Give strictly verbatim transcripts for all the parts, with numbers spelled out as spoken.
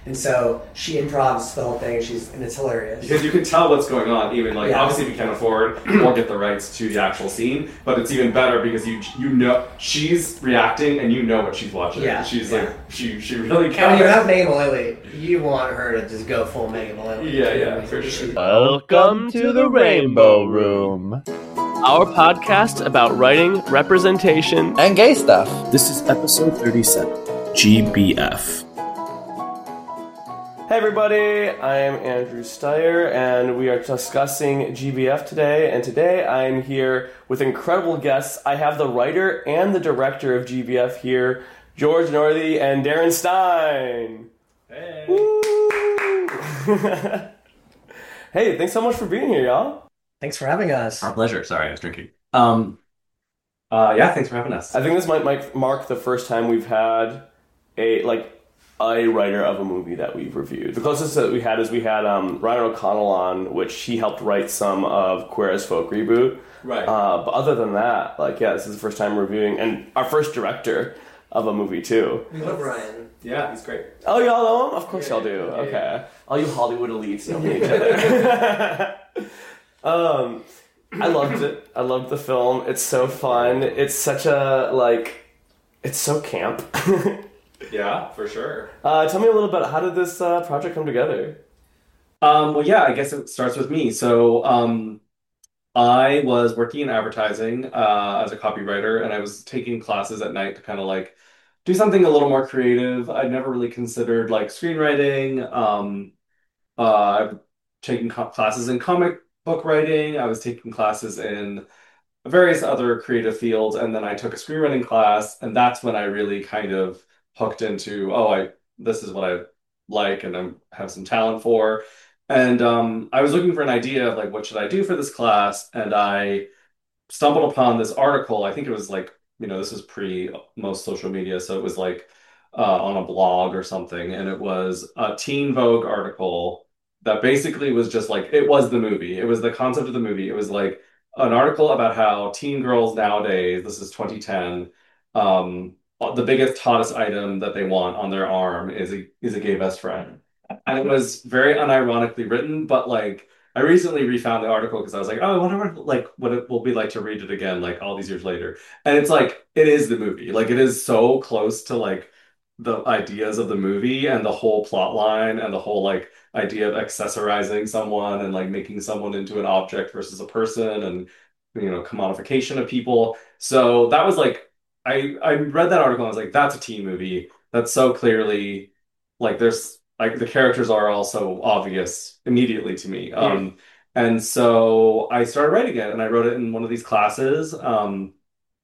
And so she improvs the whole thing, and she's and it's hilarious. Because you can tell what's going on, even like Yeah. obviously we can't afford or get the rights to the actual scene, but it's even better because you you know she's reacting and you know what she's watching. Yeah, She's yeah. like she she really And when can. you have Megan Mullally, you want her to just go full Megan Mullally. Yeah, yeah, for sure. Welcome to the Rainbow Room. Our podcast about writing, representation, And gay stuff. This is episode thirty-seven, G B F. Hey everybody, I am Andrew Steyer, and we are discussing G B F today. And today I'm here with incredible guests. I have the writer and the director of G B F here, George Northey and Darren Stein. Hey. Woo! Hey, thanks so much for being here, y'all. Thanks for having us. Our pleasure. Sorry, I was drinking. Um, uh, yeah, thanks for having us. I think this might might mark the first time we've had a like a writer of a movie that we've reviewed. The closest that we had is we had um, Ryan O'Connell on, which he helped write some of Queer as Folk Reboot. Right. Uh, but other than that, like yeah, this is the first time reviewing, and our first director of a movie too. We love Ryan. Yeah, he's great. Oh, y'all know him? Of course Yeah, y'all do. yeah, Okay. yeah. All you Hollywood elites know each other. um, I loved it. I loved the film. It's so fun. It's such a, like, it's so camp. Yeah, for sure. uh, tell me a little bit, how did this uh, project come together? Um, well, yeah, I guess it starts with me. So, um, I was working in advertising uh, as a copywriter, and I was taking classes at night to kind of like do something a little more creative. I'd never really considered like screenwriting. Um, uh, I've taken co- classes in comic book writing. I was taking classes in various other creative fields, and then I took a screenwriting class, and that's when I really kind of hooked into, oh, I this is what I like and I have some talent for. And um, I was looking for an idea of like what should I do for this class, and I stumbled upon this article. I think it was like, you know, this was pre most social media, so it was like uh, on a blog or something, and it was a Teen Vogue article that basically was just like it was the movie. It was the concept of the movie. It was like an article about how teen girls nowadays, this is twenty ten, um, the biggest, hottest item that they want on their arm is a is a gay best friend. And it was very unironically written, but like I recently refound the article because I was like, oh, I wonder what like what it will be like to read it again, like all these years later. And it's like it is the movie. Like it is so close to like the ideas of the movie and the whole plot line and the whole like idea of accessorizing someone and like making someone into an object versus a person and you know commodification of people. So that was like I I read that article and I was like, that's a teen movie. That's so clearly like there's like the characters are also obvious immediately to me. Um, and so I started writing it and I wrote it in one of these classes. Um,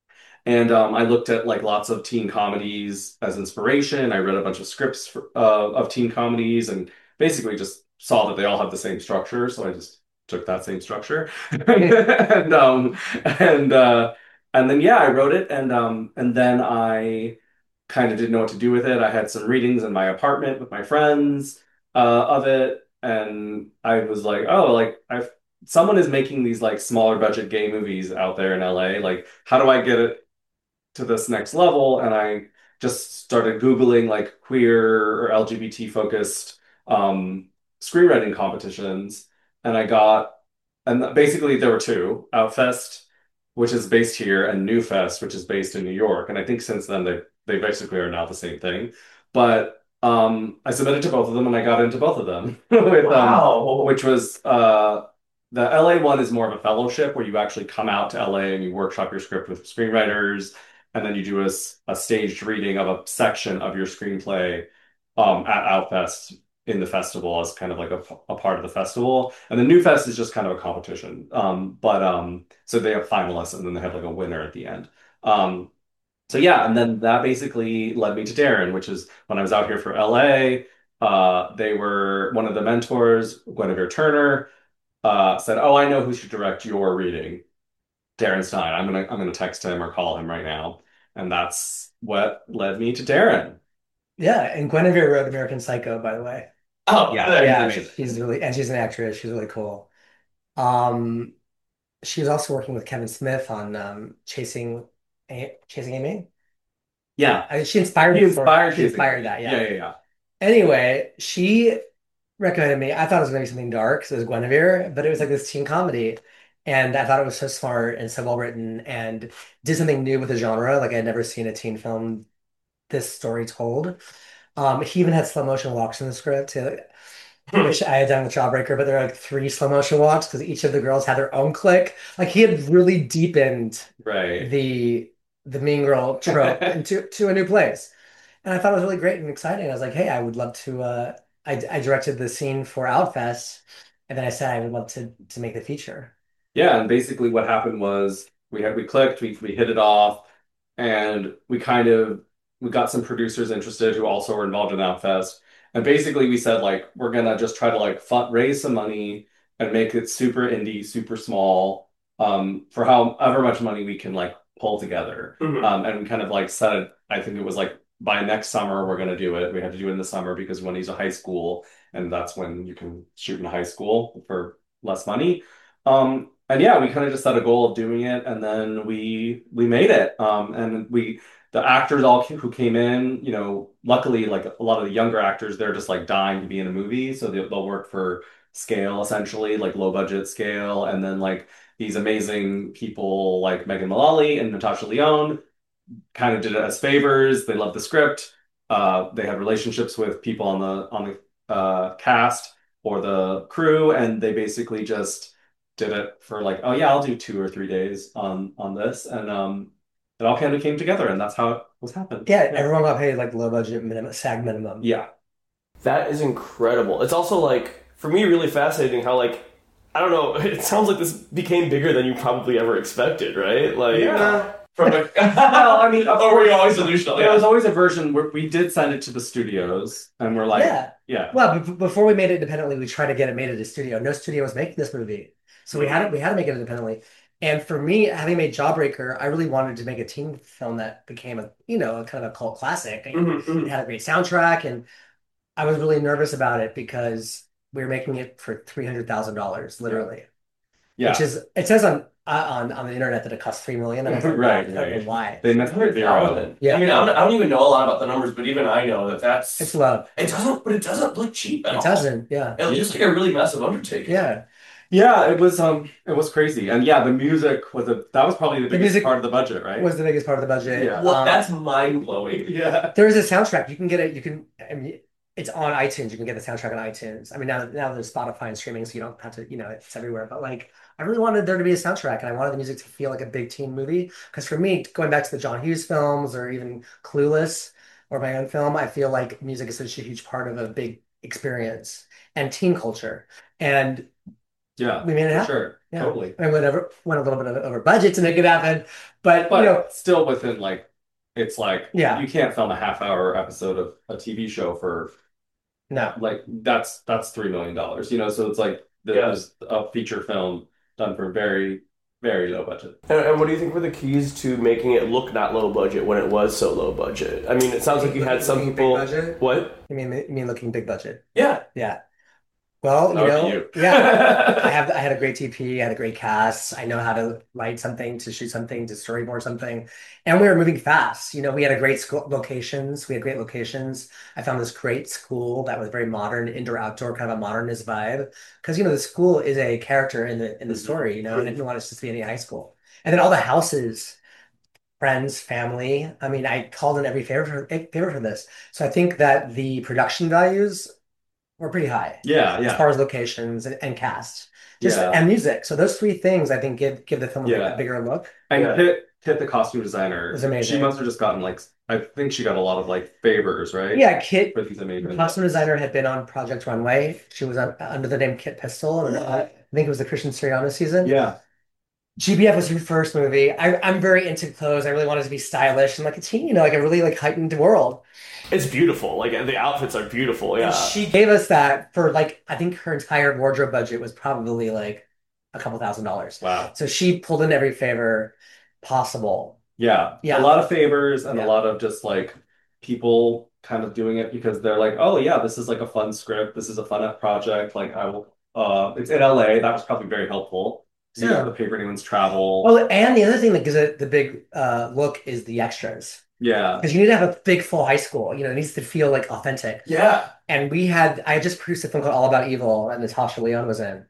and um, I looked at like lots of teen comedies as inspiration. I read a bunch of scripts for, uh, of teen comedies and basically just saw that they all have the same structure. So I just took that same structure and um, and uh, and then yeah, I wrote it and um, and then I kind of didn't know what to do with it. I had some readings in my apartment with my friends uh, of it, and I was like, oh, like I've someone is making these like smaller budget gay movies out there in L A. Like, how do I get it to this next level? And I just started Googling like queer or L G B T focused um, screenwriting competitions. And I got, and basically there were two, Outfest, which is based here, and New Fest, which is based in New York. And I think since then they they basically are now the same thing. But um, I submitted to both of them and I got into both of them. with, um, Wow. which was uh, the L A one is more of a fellowship where you actually come out to L A and you workshop your script with screenwriters, and then you do a, s- a staged reading of a section of your screenplay um, at Outfest in the festival as kind of like a, a part of the festival. And the New Fest is just kind of a competition. Um, but um, so they have finalists and then they have like a winner at the end. Um, so yeah, and then that basically led me to Darren, which is when I was out here for L A. Uh, they were one of the mentors, Guinevere Turner, uh, said, "Oh, I know who should direct your reading, Darren Stein. I'm gonna I'm gonna text him or call him right now." And that's what led me to Darren. Yeah, and Guinevere wrote American Psycho, by the way. Oh yeah, Yeah, amazing. she's really and she's an actress. She's really cool. Um, she was also working with Kevin Smith on um, Chasing A Chasing Amy. Yeah, I, she inspired he it for inspired she Chasing inspired Amy. that, Yeah, yeah. yeah, yeah. Anyway, she recommended me. I thought it was going to be something dark, so it was Guinevere, but it was like this teen comedy. And I thought it was so smart and so well written and did something new with the genre. Like I had never seen a teen film this story told. Um, he even had slow motion walks in the script too, which I had done with Jawbreaker, but there are like three slow motion walks because each of the girls had their own clique. Like he had really deepened Right. the the mean girl trope into to a new place. And I thought it was really great and exciting. I was like, hey, I would love to uh I, I directed the scene for Outfest, and then I said I would love to to make the feature. Yeah, and basically what happened was we had we clicked, we we hit it off, and we kind of we got some producers interested who also were involved in Outfest. And basically we said like we're gonna just try to like fund, raise some money and make it super indie, super small, um, for however much money we can like pull together. Mhm. Um, and we kind of like set it, I think it was like by next summer we're gonna do it. We had to do it in the summer because when he's a high school, and that's when you can shoot in high school for less money. Um, and yeah, we kind of just set a goal of doing it, and then we we made it. Um, and we the actors all who came in, you know, luckily like a lot of the younger actors, they're just like dying to be in a movie, so they'll, they'll work for scale essentially, like low budget scale, and then like these amazing people like Megan Mullally and Natasha Lyonne kind of did it as favors. They loved the script. Uh, they had relationships with people on the on the uh, cast or the crew, and they basically just did it for like, oh yeah, I'll do two or three days on on this, and um, it all kind of came together, and that's how it was happened. Yeah, Yeah, everyone got paid like low budget minimum SAG minimum. yeah, That is incredible. It's also like for me really fascinating how like I don't know, it sounds like this became bigger than you probably ever expected, right? Like yeah. from a Well, I mean, of or were you course, always delusional? there was Yeah. always a version where we did send it to the studios, and we're like, Yeah. yeah, Well, b before we made it independently, we tried to get it made at a studio. No studio was making this movie, so we had it. We had to make it independently. And for me, having made Jawbreaker, I really wanted to make a teen film that became a, you know, a kind of a cult classic. Mhm, It mhm. had a great soundtrack, and I was really nervous about it because we were making it for three hundred thousand dollars, yeah, literally, which yeah. is it says on uh, on on the internet that it costs three million, and I was like, wow, I Right, don't know right. why. They missed the zero. one hundred thousand. Yeah, I mean, I don't, I don't even know a lot about the numbers, but even I know that it's that's low. it doesn't, but it doesn't look cheap at It all. doesn't. Yeah, It looks like a really massive undertaking. yeah. Yeah, it was um it was crazy. And yeah, the music was a that was probably the The biggest music part of the budget, right? was the biggest part of the budget. Yeah. Well, Um, that's mind blowing. Yeah. There is a soundtrack. You can get it. You can. I mean, it's on iTunes. You can get the soundtrack on iTunes. I mean, now now there's Spotify and streaming, so you don't have to. You know, it's everywhere. But like, I really wanted there to be a soundtrack, and I wanted the music to feel like a big teen movie. Because for me, going back to the John Hughes films, or even Clueless, or my own film, I feel like music is such a huge part of a big experience and teen culture. And Yeah, we made it for happen. sure. Yeah, Totally. I mean, whatever went a little bit over budget to make it happen, but you know, But still within like it's like yeah, you can't film a half hour episode of a T V show for no. like that's that's three million dollars, you know, so it's like Yeah. there's a feature film done for very, very low budget. And, and what do you think were the keys to making it look not low budget when it was so low budget? I mean, it sounds like you had some Looking big people. budget? What? You mean you mean looking big budget? Yeah. Yeah. Well, That you would be know, you. yeah, I have I had a great T P, I had a great cast. I know how to write something, to shoot something, to storyboard something. And we were moving fast. You know, we had a great school locations. We had great locations. I found this great school that was very modern, indoor outdoor, kind of a modernist vibe. Because you know, the school is a character in the in the story, you know, and I didn't want it to just be any high school. And then all the houses, friends, family. I mean, I called in every favor for favor for this. So I think that the production values were pretty high Yeah, as yeah. far as locations and, and cast, just Yeah. and music. So those three things I think give give the film a, big- Yeah. a bigger look. And Yeah. Kit, Kit, the costume It designer, was she amazing. must have just gotten like, I think she got a lot of like favors, right? Yeah, Kit, For these amazing. costume designer, had been on Project Runway. She was on, under the name Kit Pistol, and uh, I think it was the Christian Siriano season. Yeah, G B F was her first movie. I, I'm very into clothes. I really wanted to be stylish and like a teen, you know, like a really like heightened world. It's beautiful. Like the outfits are beautiful. Yeah. And she gave us that for like I think her entire wardrobe budget was probably like a couple thousand dollars. wow. So she pulled in every favor possible. Yeah, Yeah. a lot of favors and Yeah. a lot of just like people kind of doing it because they're like, oh yeah, this is like a fun script. This is a fun project. Like I will, uh, it's in L A. That was probably very helpful. So you Yeah. don't have to pay for anyone's travel. Well, and the other thing that gives it the big uh, look is the extras. Yeah. Because you need to have a big full high school. You know, it needs to feel like authentic. Yeah. And we had I just produced a film called All About Evil that Natasha Lyonne was in.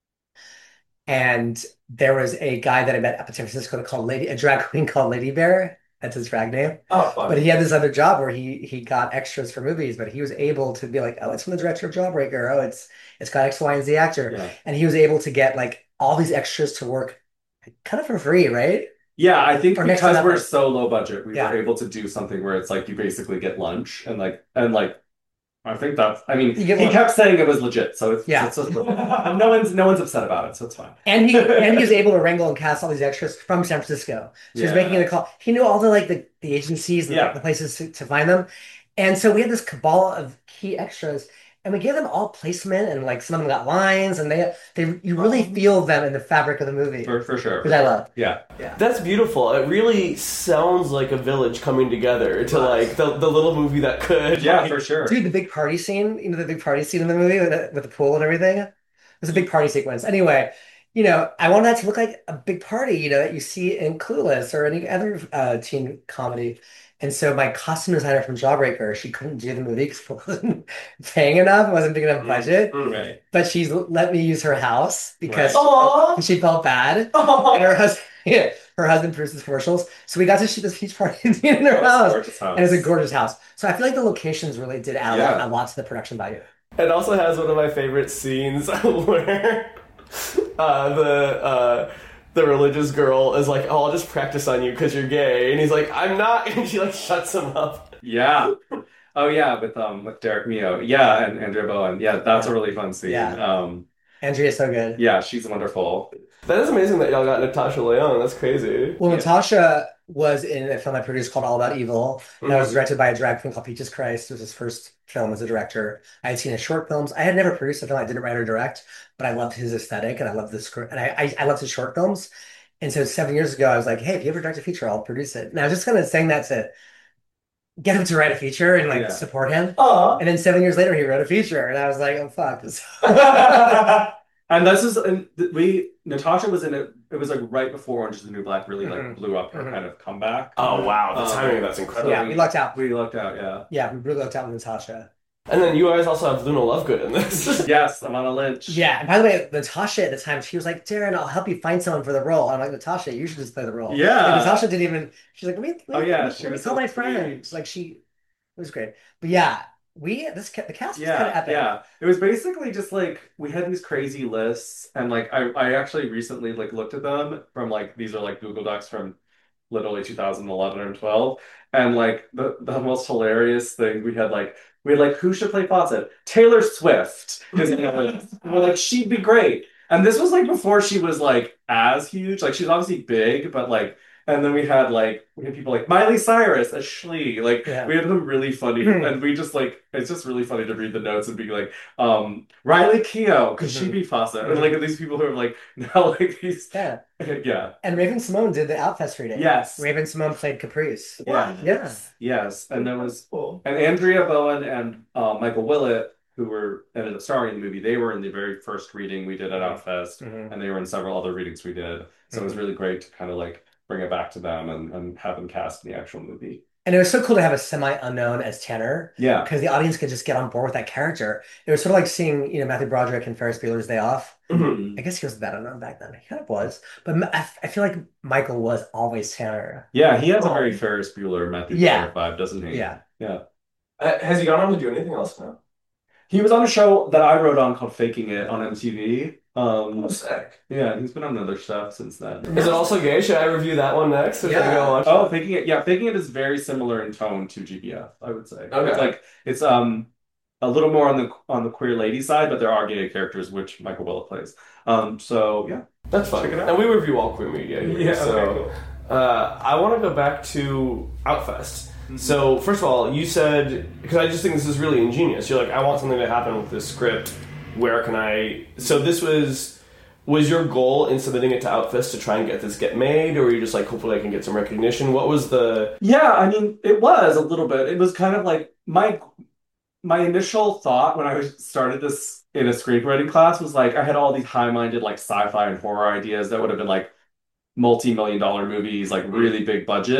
And there was a guy that I met up in San Francisco called Lady, a drag queen called Lady Bear. That's his drag name. Oh, But fun. he had this other job where he he got extras for movies, but he was able to be like, oh, it's from the director of Jawbreaker. Oh, it's it's got X, Y, and Z actor. Yeah. And he was able to get like all these extras to work kind of for free, right? Yeah, I think Or next to because we're nothing. so low budget, we Yeah. were able to do something where it's like you basically get lunch and like and like I think that's I mean You get he lunch. kept saying it was legit, so it's, Yeah. it's, it's no one's no one's upset about it, so it's fine. And he and he was able to wrangle and cast all these extras from San Francisco. So he was Yeah. making a call. He knew all the like the, the agencies and Yeah. the places to, to find them. And so we had this cabal of key extras, and we gave them all placement, and like some of them got lines, and they they you really feel them in the fabric of the movie, For for sure. which I love. Yeah. Yeah. That's beautiful. It really sounds like a village coming together to Right. like the, the little movie that could. Yeah, like- for sure. Dude, the big party scene, you know, the big party scene in the movie with the, with the pool and everything. It was a big party sequence. Anyway, you know, I wanted that to look like a big party, you know, that you see in Clueless or any other uh, teen comedy. And so my costume designer from Jawbreaker, she couldn't do the movie because it wasn't paying enough, it wasn't big enough budget. Mm. Right. But she's let me use her house because Aw. she felt bad. And her husband, yeah, her husband produces commercials. So we got to shoot this beach party in her house. Gorgeous house. And it's a gorgeous house. So I feel like the locations really did add a lot, Yeah. a lot to the production value. It also has one of my favorite scenes where uh, the uh, the religious girl is like, "Oh, I'll just practice on you because you're gay," and he's like, "I'm not," and she like shuts him up. Yeah. Oh yeah, with um with Derek Mio. Yeah, and Andrea Bowen. Yeah, that's Yeah. a really fun scene. Yeah. Um Andrea's so good. yeah, she's wonderful. That is amazing that y'all got Natasha Lyonne. That's crazy. Well, Yeah. Natasha was in a film I produced called All About Evil. And that was Mhm. directed by a drag queen called Peaches Christ. It was his first film as a director. I had seen his short films. I had never produced a film. I didn't write or direct, but I loved his aesthetic and I loved the script. And I, I, I loved his short films. And so seven years ago, I was like, hey, if you ever direct a feature, I'll produce it. And I was just kind of saying that to get him to write a feature and like Yeah. support him. Aw. And then seven years later, he wrote a feature. And I was like, oh, fuck. And this is and th- we Natasha was in it. It was like right before Orange is the New Black really like Mhm. blew up her Mhm. kind of comeback. Oh wow, the Um, timing of that's So, incredible. yeah, we lucked out. We lucked out, yeah. Yeah, we really lucked out with Natasha. And then you guys also have Luna Lovegood in this. Yes, Amanda Lynch. Yeah, and by the way, Natasha at the time, she was like, Darren, I'll help you find someone for the role. And I'm like, Natasha, you should just play the role. Yeah. And Natasha didn't even, she's like, let me, let Oh, me, yeah, let me, she let me was call so my sweet. friends. Like, she, it was great. But yeah, we, this, ca- the cast was kind of Yeah, epic. yeah. It was basically just like we had these crazy lists, and like I, I actually recently like looked at them from like these are like Google Docs from literally two thousand eleven or twelve, and like the the most hilarious thing we had like we had like who should play Fawcett? Taylor Swift, because you know we're like she'd be great, and this was like before she was like as huge, like she's obviously big, but like. And then we had like we had people like Miley Cyrus as Shlee. Like Yeah. we had them really funny, and we just like it's just really funny to read the notes and be like, um, Riley Keough, because she'd be Fawcett, and like these people who are like now like these, Yeah. yeah, And Raven Simone did the Outfest reading. yes, Raven Simone played Caprice. yeah, Yeah. yes, and there was and Andrea Bowen and uh, Michael Willett who were ended up starring in the movie. They were in the very first reading we did at Outfest, Mhm. and they were in several other readings we did. So it was really great to kind of like bring it back to them and, and have them cast in the actual movie. And it was so cool to have a semi-unknown as Tanner Yeah. because the audience could just get on board with that character. It was sort of like seeing, you know, Matthew Broderick in Ferris Bueller's Day Off. Mhm. I guess he was that unknown back then. He kind of was. But Ma- I, I feel like Michael was always Tanner. Yeah, he has a very Ferris Bueller Matthew Yeah. Broderick vibe, doesn't he? Yeah. Yeah. Uh, has he gone on to do anything else now? He was on a show that I wrote on called Faking It on M T V. Um, Oh, sick. yeah, he's been on other stuff since then. Is it also gay? Should I review that one next? Or should I Yeah. go watch Oh, it? Faking It. Yeah, Faking It is very similar in tone to G B F, I would say. Okay. It's like it's um a little more on the on the queer lady side, but there are gay characters which Michael Willett plays. Um, so yeah. That's fun. Check it out. And we review all queer media here. Yeah, so okay, cool. uh, I want to go back to Outfest. So first of all, you said, because I just think this is really ingenious. You're like, I want something to happen with this script. Where can I? So this was was your goal in submitting it to Outfest to try and get this get made, or were you just like, hopefully I can get some recognition? What was the? Yeah, I mean, it was a little bit. It was kind of like my my initial thought when I was- started this in a screenwriting class was like I had all these high-minded like sci-fi and horror ideas that would have been like multi-million dollar movies, like really big budget.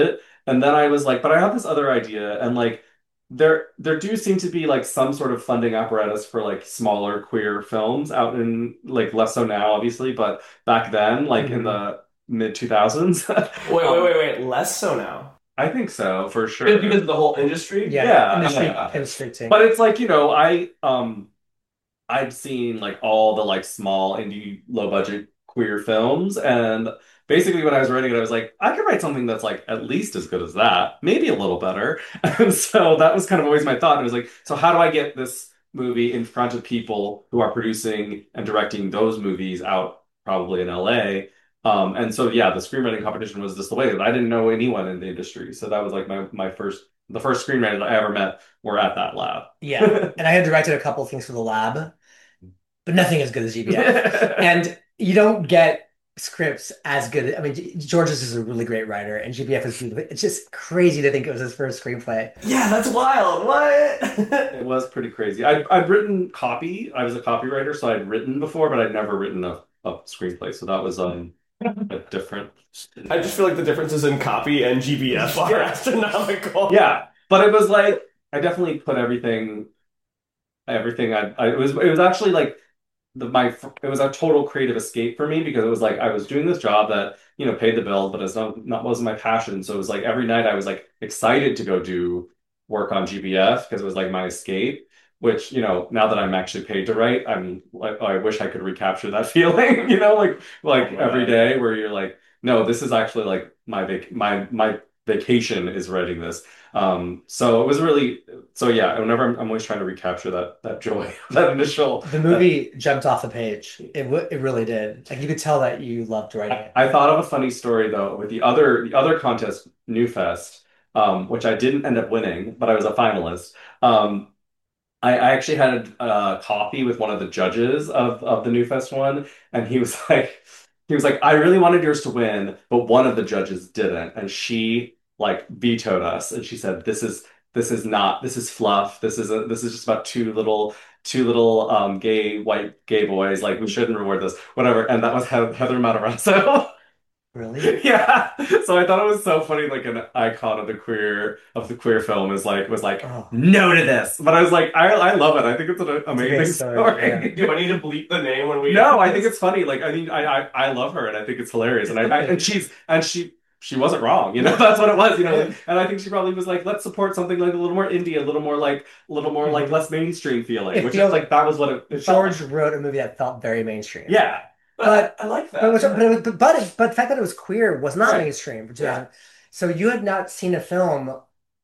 And then I was like, but I have this other idea, and like there there do seem to be like some sort of funding apparatus for like smaller queer films out in like less so now, obviously, but back then, like in Mhm. the mid two thousands. Wait, wait, wait, wait. Less so now. I think so, for Is sure. it because of the whole industry? Yeah, Yeah, industry yeah. constricting. But it's like, you know, I um I've seen like all the like small indie low budget queer films, and basically when I was writing it I was like I could write something that's like at least as good as that, maybe a little better. And so that was kind of always my thought. It was like, so how do I get this movie in front of people who are producing and directing those movies out probably in L A? Um, and so yeah, the screenwriting competition was just the way that I didn't know anyone in the industry. So that was like my my first the first screenwriters I ever met were at that lab. Yeah, and I had directed a couple of things for the lab, but nothing as good as G B F. And you don't get scripts as good. I mean, G- Georges is a really great writer, and G B F is beautiful. It's just crazy to think it was his first screenplay. Yeah, that's wild. What? It was pretty crazy. I'd, I'd written copy. I was a copywriter, so I'd written before, but I'd never written a, a screenplay. So that was um a different. I just feel like the differences in copy and G B F are Yeah. astronomical. Yeah, but it was like I definitely put everything, everything I, I it was it was actually like the my it was a total creative escape for me because it was like I was doing this job that you know paid the bills, but it's not not wasn't my passion. So it was like every night I was like excited to go do work on G B F because it was like my escape. Which you know now that I'm actually paid to write, I'm like I wish I could recapture that feeling. You know, like like Oh my every God. day where you're like, no, this is actually like my vac my my vacation is writing this. Um, so it was really so yeah. Whenever I'm, I'm always trying to recapture that that joy, that initial The movie jumped off the page. It w it really did. Like you could tell that you loved writing it. I thought of a funny story though with the other the other contest, New Fest, um, which I didn't end up winning, but I was a finalist. Um, I, I actually had a coffee with one of the judges of of the New Fest one, and he was like, he was like, I really wanted yours to win, but one of the judges didn't, and she like vetoed us, and she said, "This is this is not this is fluff. This is a, this is just about two little." Two little um gay white gay boys, like we shouldn't reward this, whatever. And that was He- Heather Matarazzo. Really? Yeah. So I thought it was so funny, like an icon of the queer of the queer film is like was like Oh, no to this. But I was like, I I love it. I think it's an it's a amazing great story. story. Yeah. Do I need to bleep the name when we? No, I think it's funny. Like I mean, I I, I love her and I think it's hilarious. And I, I and she's and she she wasn't wrong. You know, that's what it was. You know, and I think she probably was like, let's support something like a little more indie, a little more like a little more like less mainstream feeling, It which feels is like that was what it, it felt George like. wrote a movie that felt very mainstream. Yeah. But I like but it was, that. but, it was, but but it- but the fact that it was queer was not Right. mainstream for Yeah. two thousand. So you had not seen a film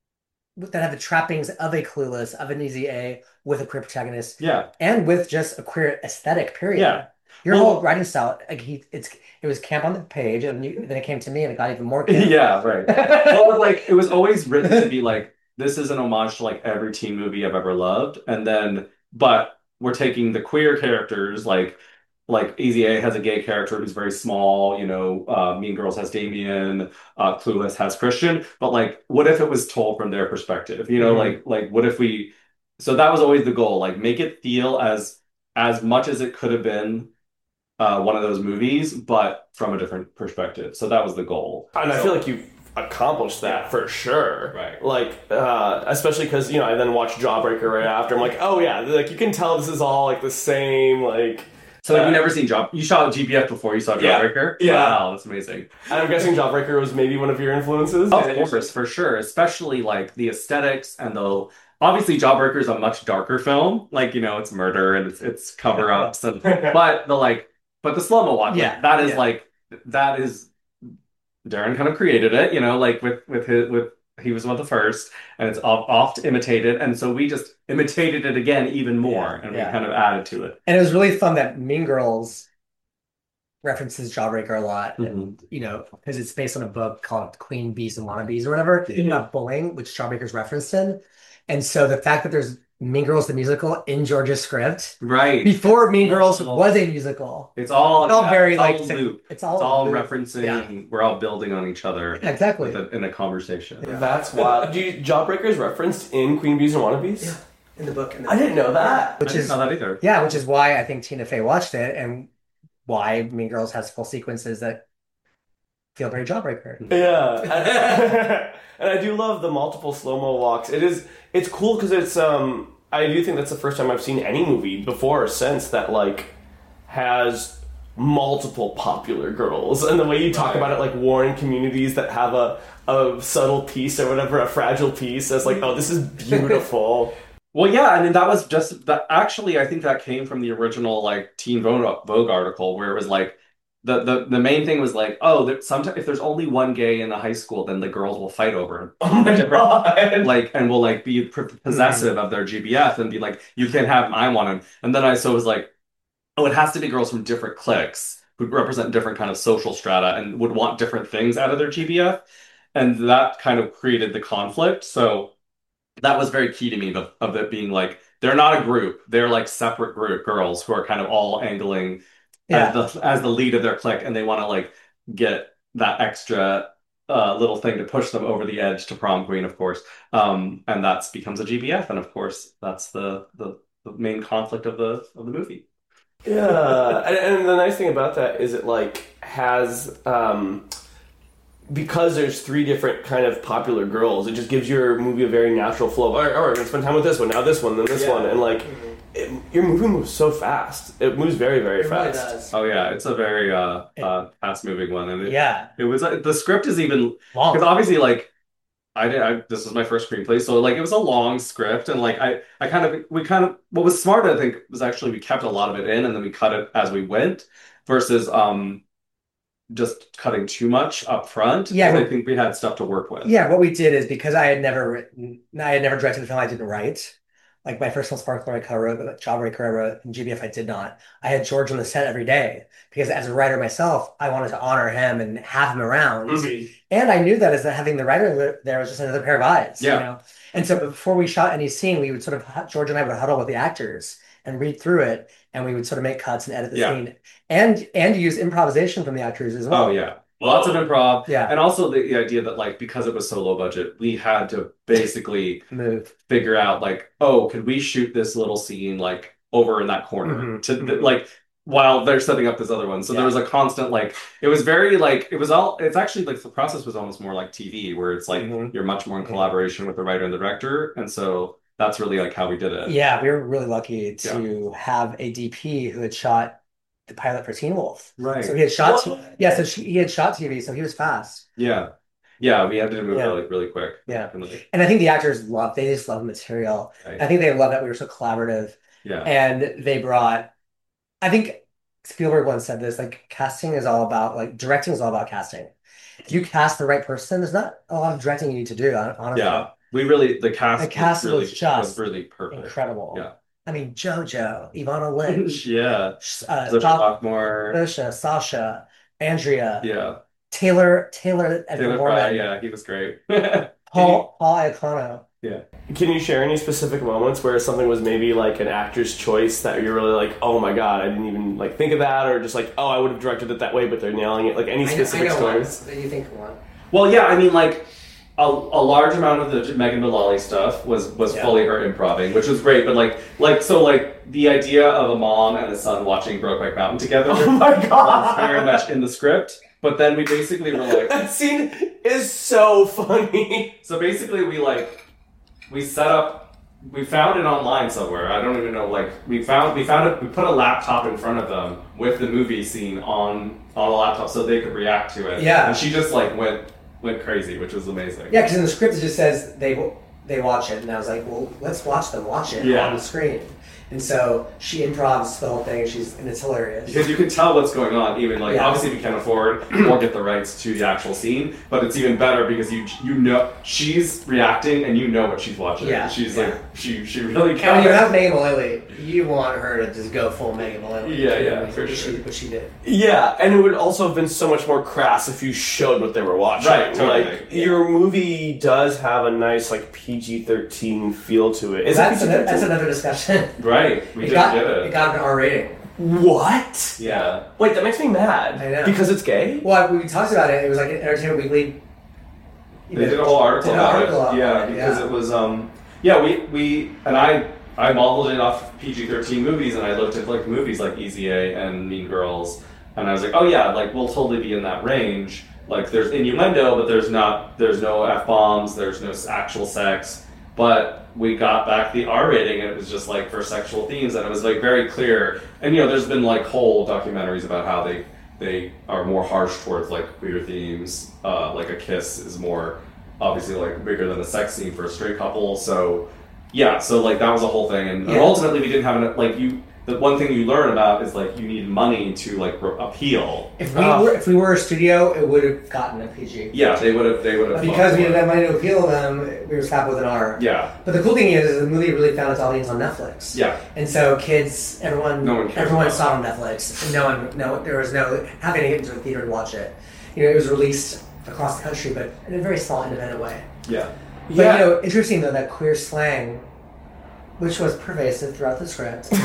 that had the trappings of a Clueless, of an Easy A, with a queer protagonist, Yeah. and with just a queer aesthetic. Period. Yeah. Your Well- whole writing style, like he, it's it was camp on the page, and you, then it came to me, and it got even more camp. Yeah, right. Well, it was like it was always written to be like this is an homage to like every teen movie I've ever loved, and then but we're taking the queer characters like like Easy A has a gay character who's very small, you know, uh, Mean Girls has Damien, uh, Clueless has Christian, but like what if it was told from their perspective? You know, Mhm. like like what if we so that was always the goal, like make it feel as as much as it could have been uh, one of those movies, but from a different perspective. So that was the goal. And I So- feel like you've accomplished that Yeah. for sure. Right. Like, uh, especially because, you know, I then watched Jawbreaker right after. I'm like, oh yeah, like you can tell this is all like the same, like. So have uh, you never seen Job? You saw G B F before you saw Yeah. Jawbreaker? Yeah. Wow, that's amazing. And I'm guessing Jawbreaker was maybe one of your influences. Of course, for sure. Especially like the aesthetics and the obviously Jawbreaker is a much darker film. Like, you know, it's murder and it's it's cover-ups and but the like but the slow-mo one, like, Yeah, that is yeah. like that is Darren kind of created it, you know, like with with his with he was one of the first, and it's oft, oft imitated, and so we just imitated it again even more, Yeah, and yeah. we kind of added to it. And it was really fun that Mean Girls references Jawbreaker a lot, Mhm. and you know, because it's based on a book called Queen Bees and Wannabes or whatever, about bullying, which Jawbreaker's referenced in. And so the fact that there's Mean Girls the musical in George's script Right. before Mean Girls was a musical, It's all it's all very it's all like loop. it's all It's all loop. referencing. Yeah. We're all building on each other Yeah, exactly. with a, in a conversation. Yeah. That's wild. Do you, Jawbreaker is referenced in Queen Bees and Wannabes? Yeah. In the book, in the I didn't know that. which I didn't is know that either. yeah, which is why I think Tina Fey watched it and why Mean Girls has full sequences that feel very jawbreaker. Yeah. And I do love the multiple slow-mo walks. It is, it's cool because it's, um, I do think that's the first time I've seen any movie before or since that, like, has multiple popular girls. And the way you talk Right. about it, like, warring communities that have a, a subtle piece or whatever, a fragile piece, as like, oh, this is beautiful. Well, yeah, I mean that was just that. Actually, I think that came from the original like Teen Vogue, Vogue article where it was like the the, the main thing was like, oh, there, sometimes if there's only one gay in a high school, then the girls will fight over him. Oh my god. Like and will like be p- possessive of their G B F and be like, you can't have him, I want him. And then I so it was like, oh, it has to be girls from different cliques who represent different kind of social strata and would want different things out of their G B F, and that kind of created the conflict. So. That was very key to me of, of it being like they're not a group, they're like separate group girls who are kind of all angling Yeah. as the as the lead of their clique, and they want to like get that extra uh, little thing to push them over the edge to prom queen, of course, um, and that's becomes a G B F, and of course that's the the, the main conflict of the of the movie. Yeah. and, and the nice thing about that is it like has um because there's three different kind of popular girls, it just gives your movie a very natural flow. All right, all right, we're gonna spend time with this one, now this one, then this Yeah. one, and like it, your movie moves so fast. It moves very, very It really fast. does. Oh yeah, it's a very uh, uh fast moving one, and it, Yeah. it was like the script is even Long. because obviously like. I did. I, this was my first screenplay, so like it was a long script, and like I, I kind of, we kind of, what was smart, I think, was actually we kept a lot of it in, and then we cut it as we went, versus um, just cutting too much up front. Yeah, 'cause I but- think we had stuff to work with. Yeah, what we did is because I had never written, I had never directed a film I didn't write. Like my first film, Sparkler, I co-wrote, but Jawbreaker, I wrote, and G B F, I did not. I had George on the set every day because as a writer myself, I wanted to honor him and have him around. Mhm. And I knew that as having the writer there was just another pair of eyes, you Yeah. know? And so before we shot any scene, we would sort of, George and I would huddle with the actors and read through it, and we would sort of make cuts and edit the Yeah. scene. And and use improvisation from the actors as well. Oh yeah, lots of improv, Yeah. and also the, the idea that like because it was so low budget, we had to basically Move. figure out like, oh, could we shoot this little scene like over in that corner Mhm. to th- like while they're setting up this other one. So Yeah. there was a constant like it was very like it was all it's actually like the process was almost more like T V where it's like Mhm. you're much more in collaboration with the writer and the director, and so that's really like how we did it. Yeah, we were really lucky to have a D P who had shot the pilot for Teen Wolf. Right. So he had shot, What? yeah, so she, he had shot T V, so he was fast. Yeah. Yeah, we had to move Yeah. really really quick. Yeah. Definitely. And I think the actors loved, they just loved the material. Right. I think they loved that we were so collaborative. Yeah. And they brought, I think Spielberg once said this, like casting is all about, like directing is all about casting. If you cast the right person, there's not a lot of directing you need to do, hon- honestly. Yeah. We really the cast The cast was really was just was really perfect. Incredible. Yeah. I mean, JoJo, Ivana Lynch, Yeah. uh, Sasha Sa- Lockmore. Sasha, Sasha, Andrea, Yeah. Taylor, Taylor Edward Taylor Fry, Mormon, yeah, he was great. Paul, Paul Iacono. Can you share any specific moments where something was maybe like an actor's choice that you're really like, oh my god, I didn't even like think of that, or just like, oh, I would have directed it that way, but they're nailing it. Like any specific stories? That you think of one. Well, yeah, I mean, like a, a large amount of the Megan Mullally stuff was was Yeah. fully her improving, which was great. But like, like so, like the idea of a mom and a son watching Brokeback Mountain together Oh my was god! very much in the script. But then we basically were like, That scene is so funny. so basically we like we set up. We found it online somewhere. I don't even know. Like we found we found it. We put a laptop in front of them with the movie scene on on the laptop so they could react to it. Yeah. and she just like went went crazy, which was amazing. Yeah, because in the script it just says they they watch it, and I was like, well, let's watch them watch it Yeah. on the screen. And so she improvs the whole thing. She's and it's hilarious. Because you can tell what's going on, even like Yeah. obviously we can't afford or get the rights to the actual scene, but it's even better because you you know she's reacting and you know what she's watching. Yeah, she's yeah. like she she really And when counts. you have Megan Mullally, you want her to just go full Megan Mullally. Yeah, yeah, Which for she, sure. What she did. Yeah, and it would also have been so much more crass if you showed what they were watching. Right, totally. Like your movie does have a nice like P G thirteen feel to it. Is That's it another, P G thirteen? that's another discussion. Right, we It just got did it it. got an R rating. What? Yeah, Wait, that makes me mad. I know. Because it's gay? Well, we talked about it. It was like an Entertainment Weekly. you they know, did a whole article did an about article it. about Yeah, it, because yeah. it was um yeah we we and I I modeled it off P G thirteen movies and I looked at like movies like Easy A and Mean Girls and I was like, oh yeah, like we'll totally be in that range. Like there's innuendo, but there's not, there's no F-bombs, there's no actual sex. But we got back the R rating, and it was just like for sexual themes, and it was like very clear. And you know, there's been like whole documentaries about how they they are more harsh towards like queer themes. Uh, like a kiss is more obviously like bigger than a sex scene for a straight couple. So yeah, so like that was a whole thing, and, Yeah. and ultimately we didn't have enough. Like you, the one thing you learn about is like you need money to like re- appeal. If we Oh. were if we were a studio, it would have gotten a P G. Yeah, they would have. They would have. But because we didn't have money to appeal to them, we were slapped with an R. Yeah, But the cool thing is, is the movie really found its audience on Netflix. yeah, And so kids, everyone, No one cares everyone about saw it on Netflix. No one, no, there was no having to get into a theater and watch it. You know, it was released across the country, but in a very small, independent way. yeah. But Yeah. you know, interesting though that queer slang, which was pervasive throughout the script, it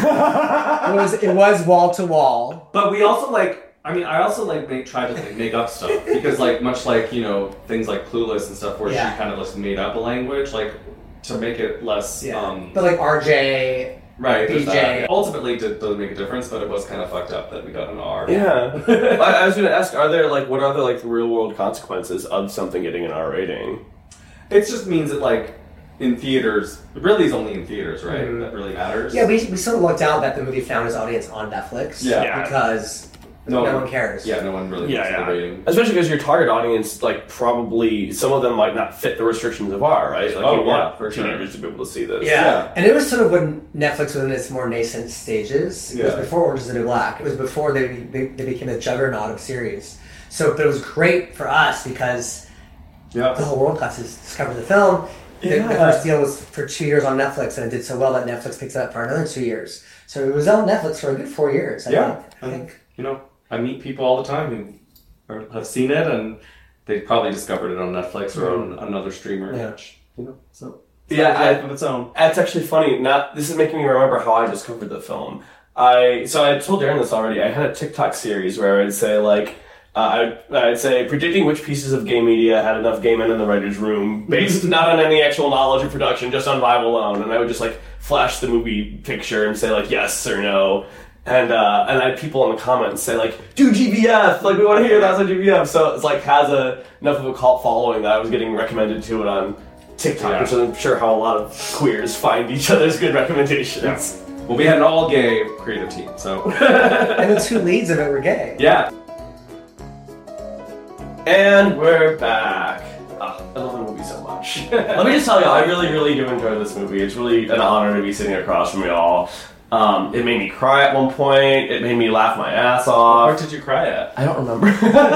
was it was wall to wall. But we also like. I mean, I also like make try to like make up stuff because like much like you know things like Clueless and stuff where Yeah. she kind of just made up a language like to make it less. Yeah. Um, But like R J, right. there's B J. that. Ultimately, it doesn't make a difference, but it was kind of fucked up that we got an R. Yeah. I, I was going to ask, are there like what are the like real world consequences of something getting an R rating? It just means that like in theaters, it really is only in theaters, right? Mhm. That really matters. yeah, we we sort of lucked out that the movie found its audience on Netflix. Yeah. Yeah. because No no, one- one cares. Yeah, no one really Yeah, looks at yeah. the rating. Especially because your target audience, like, probably some of them might not fit the restrictions of R, right? Like, Oh, you yeah, want for sure. teenagers to be able to see this. Yeah. Yeah. and it was sort of when Netflix was in its more nascent stages. It was Yeah. before Orange is the New Black. It was before they, they they became a juggernaut of series. So, but it was great for us because Yeah. the whole world got to discover the film. The, the Yeah. first deal was for two years on Netflix, and it did so well that Netflix picked it up for another two years. So it was on Netflix for a good four years. I Yeah. think. I And, think. you know, I meet people all the time who are, have seen it and they probably discovered it on Netflix or on another streamer. Yeah. Which, you know, so it's Yeah, got a I- life of its own. That's actually funny. Not this is making me remember how I discovered the film. I so I told Darren this already. I had a TikTok series where I'd say like uh, I'd, I'd say predicting which pieces of gay media had enough gay men in the writers' room, based not on any actual knowledge of production, just on vibe alone. And I would just like flash the movie picture and say like yes or no. And uh, and I had people in the comments say like, do G B F, like we want to hear that's on G B F. So it's like has a enough of a cult following that I was getting recommended to it on TikTok, Yeah. which I'm sure how a lot of queers find each other's good recommendations. Well, we had an all gay creative team, so And the two leads of it were gay. yeah. And we're back. Ah, I love the movie so much. Let me just tell you, I really, really do enjoy this movie. It's really an honor to be sitting across from y'all. Um, it made me cry at one point. It made me laugh my ass Where off. did you cry at? I don't remember.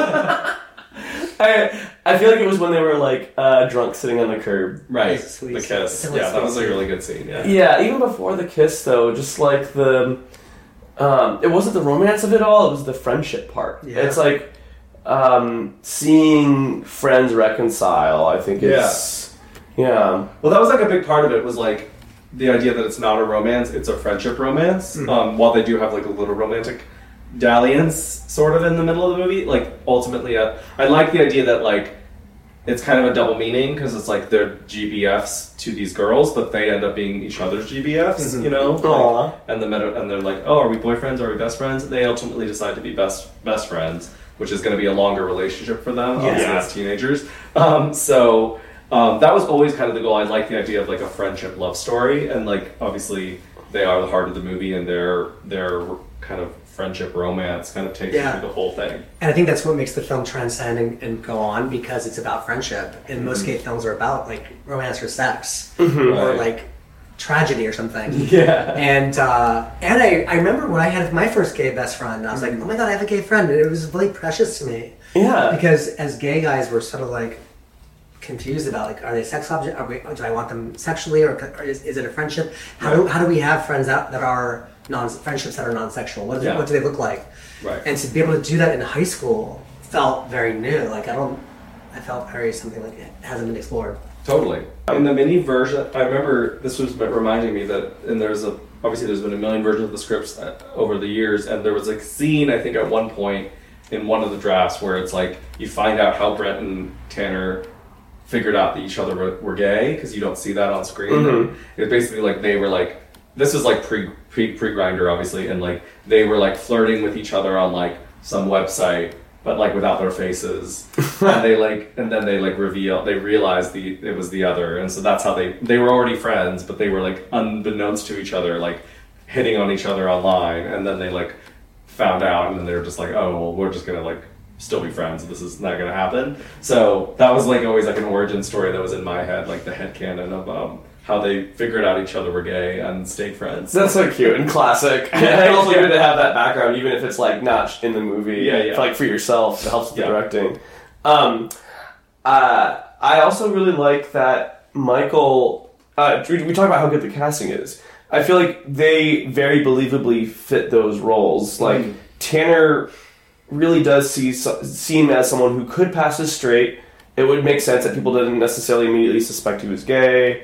I I feel like it was when they were like uh, drunk sitting on the curb. Right, It's a sweet the scene. kiss. It's a really Yeah, that sweet was a scene. really good scene. Yeah. Yeah, even before the kiss though, just like the um, it wasn't the romance of it all, it was the friendship part. Yeah. It's like um, seeing friends reconcile, I think it's yeah. Well, that was like a big part of it was like the idea that it's not a romance, it's a friendship romance. Mhm. Um, while they do have like a little romantic dalliance sort of in the middle of the movie, like ultimately, uh, I like the idea that like it's kind of a double meaning because it's like they're G B Fs to these girls, but they end up being each other's G B Fs, Mhm. you know? Aw. Like, and the meta, and they're like, oh, are we boyfriends? Are we best friends? They ultimately decide to be best best friends, which is going to be a longer relationship for them, obviously Yeah. as teenagers. Um, so um, that was always kind of the goal. I like the idea of like a friendship love story, and like obviously they are the heart of the movie, and their their kind of friendship romance kind of takes you Yeah. through the whole thing. And I think that's what makes the film transcend and, and go on because it's about friendship. And most Mm-hmm. gay films are about like romance or sex Mhm. or Right. like tragedy or something. Yeah. And uh, and I, I remember when I had my first gay best friend, I was like, oh my god, I have a gay friend. And it was really precious to me Yeah. because as gay guys, we're sort of like confused about like, are they sex object? Are we, do I want them sexually or, or is, is it a friendship? How do how do we have friends that, that are non friendships that are non-sexual? What, do- Yeah. what do they look like? Right. And to be able to do that in high school felt very new. Like I don't, I felt very something like it hasn't been explored. Totally. In the mini version, I remember this was reminding me that, and there's a obviously there's been a million versions of the scripts uh, over the years, and there was a scene I think at one point in one of the drafts where it's like you find out how Brett and Tanner figured out that each other were, were gay because you don't see that on screen. Mhm. And it's basically like they were like this is like pre pre pre grinder obviously, and like they were like flirting with each other on like some website. but like without their faces. And they like, and then they like reveal, they realized the it was the other, and so that's how they they were already friends, but they were like unbeknownst to each other, like hitting on each other online, and then they like found out, and then they were just like, oh, well, we're just gonna like still be friends. This is not gonna happen. So that was like always like an origin story that was in my head, like the headcanon of um, how they figured out each other were gay and stayed friends. That's so cute and classic. Yeah, and also yeah. good to have that background, even if it's like not in the movie. Yeah, yeah. For, like for yourself, it helps with Yeah. the directing. Um, uh, I also really like that Michael. Uh, we, we talk about how good the casting is. I feel like they very believably fit those roles. Like Mm. Tanner really does see seem as someone who could pass as straight. It would make sense that people didn't necessarily immediately suspect he was gay,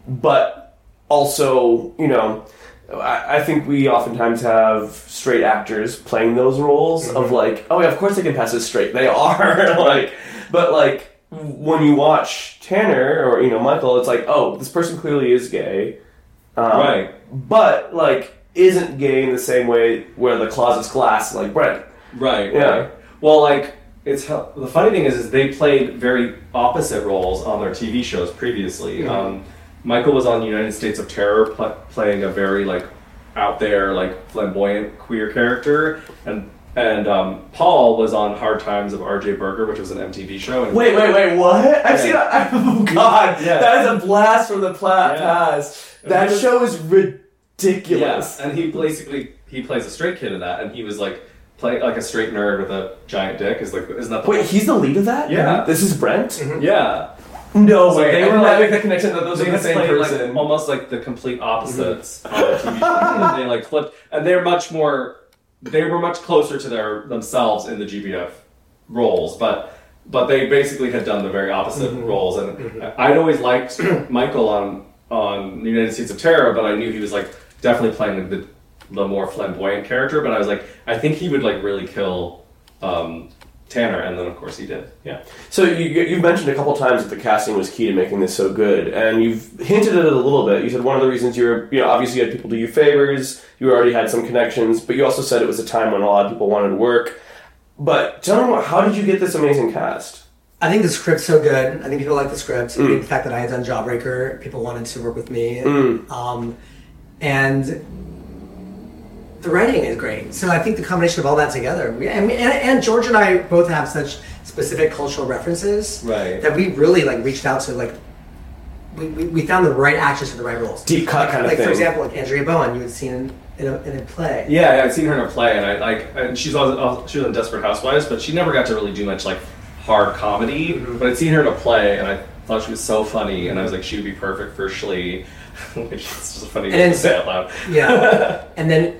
but also, you know, I, I think we oftentimes have straight actors playing those roles mm-hmm. of like, oh yeah, of course they can pass as straight. They are like, but like when you watch Tanner or you know Michael, it's like, oh, this person clearly is gay, um, right? But like isn't gay in the same way where the closet's glass, like Brent. Right. Yeah. Right. Well, like it's how, the funny thing is, is they played very opposite roles on their T V shows previously. Mm-hmm. Um, Michael was on United States of Terror, pl- playing a very like out there, like flamboyant queer character, and and um, Paul was on Hard Times of R J Berger, which was an M T V show. And wait, wait, wait, what? I've yeah. seen that. Oh God, yeah. that is a blast from the pla- yeah. past. That was, show is ridiculous. Yeah. And he basically he plays a straight kid in that, and he was like. Play like a straight nerd with a giant dick is like isn't that the wait whole... he's the lead of that? Yeah. This is Brent? Mm-hmm. Yeah. No so way. they I were did not like make the connection that those they are the same played, person. Like, almost like the complete opposites mm-hmm. on the T V show. And they like flipped and they're much more they were much closer to their themselves in the G B F roles, but but they basically had done the very opposite mm-hmm. roles, and mm-hmm. I'd always liked Michael on on United States of Terror, but I knew he was like definitely playing the the more flamboyant character, but I was like, I think he would like really kill um, Tanner, and then of course he did. Yeah. So you, you've mentioned a couple times that the casting was key to making this so good, and you've hinted at it a little bit. You said one of the reasons you were, you know, obviously you had people do you favors, you already had some connections, but you also said it was a time when a lot of people wanted to work. But tell me, what, how did you get this amazing cast? I think the script's so good. I think people like the script. Mm. I think the fact that I had done Jawbreaker, people wanted to work with me. Mm. Um, and the writing is great. So I think the combination of all that together, we, and, and, and George and I both have such specific cultural references right. that we really like reached out to like, we, we, we found the right actors for the right roles. Deep cut like, kind of like thing. For example, like Andrea Bowen, you had seen in, in, a, in a play. Yeah, I'd seen her in a play, and I like, and she's always, she was in Desperate Housewives, but she never got to really do much like hard comedy. Mm-hmm. But I'd seen her in a play, and I thought she was so funny, and I was like, she would be perfect for Shlee. Which is just funny and then, to say out loud. Yeah, and then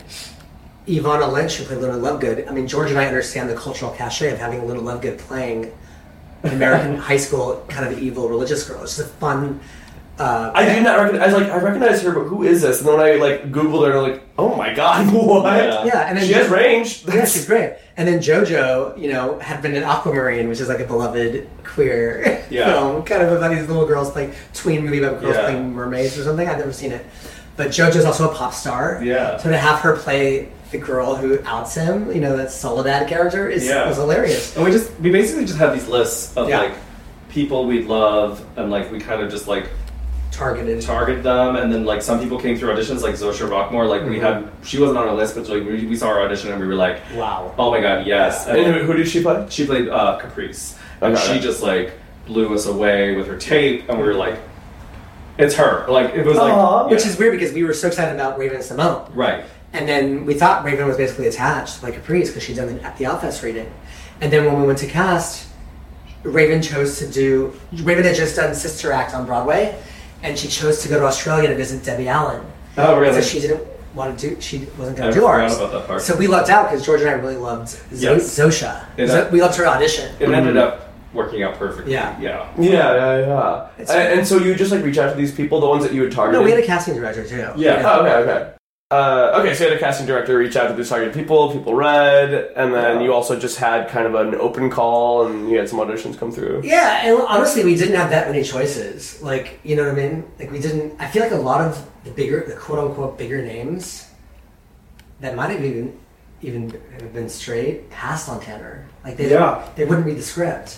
Ivana Lynch, who played Luna Lovegood. I mean, George and I understand the cultural cachet of having Luna Lovegood playing an American high school kind of evil religious girl. It's just a fun. Uh, I did not recognize. I was like, I recognize her, but who is this? And then when I like Googled her, I'm like, oh my god, what? Yeah, yeah and then she has range. Yeah, she's great. And then JoJo, you know, had been in Aquamarine, which is like a beloved queer yeah. film, kind of about these little girls playing tween movie about girls yeah. playing mermaids or something. I've never seen it, but JoJo's also a pop star. Yeah. So to have her play the girl who outs him, you know, that Soledad character is yeah. was hilarious. And we just we basically just had these lists of yeah. like people we love, and like we kind of just like targeted target them, and then like some people came through auditions, like Zosha Rockmore. Like mm-hmm. we had, she wasn't on our list, but like we, we saw her audition and we were like, wow, oh my god, yes. And, and who, who did she play? She played uh, Caprice, and okay. she just like blew us away with her tape, and we were like, it's her. Like it was like, Aww, yeah. which is weird because we were so excited about Raven Simone, right? And then we thought Raven was basically attached like Caprice because she'd done the, the Outfest reading, and then when we went to cast, Raven chose to do. Raven had just done Sister Act on Broadway. And she chose to go to Australia to visit Debbie Allen. Oh, really? So she didn't want to do. She wasn't going I to do ours. About that part. So we lucked out because George and I really loved Zo- yes. Zosha. It, Zo- we loved her audition. It mm-hmm. ended up working out perfectly. Yeah, yeah, yeah, yeah. yeah. And, and so you just like reach out to these people, the ones that you had targeted. No, we had a casting director too. Yeah. yeah. Oh, okay, okay. Uh, okay, so you had a casting director reach out to these targeted people, people read, and then yeah. you also just had kind of an open call, and you had some auditions come through. Yeah, and honestly, we didn't have that many choices. Like, you know what I mean? Like, we didn't. I feel like a lot of the bigger, the quote unquote bigger names that might have even even been straight passed on Tanner. Like they Yeah. they wouldn't read the script.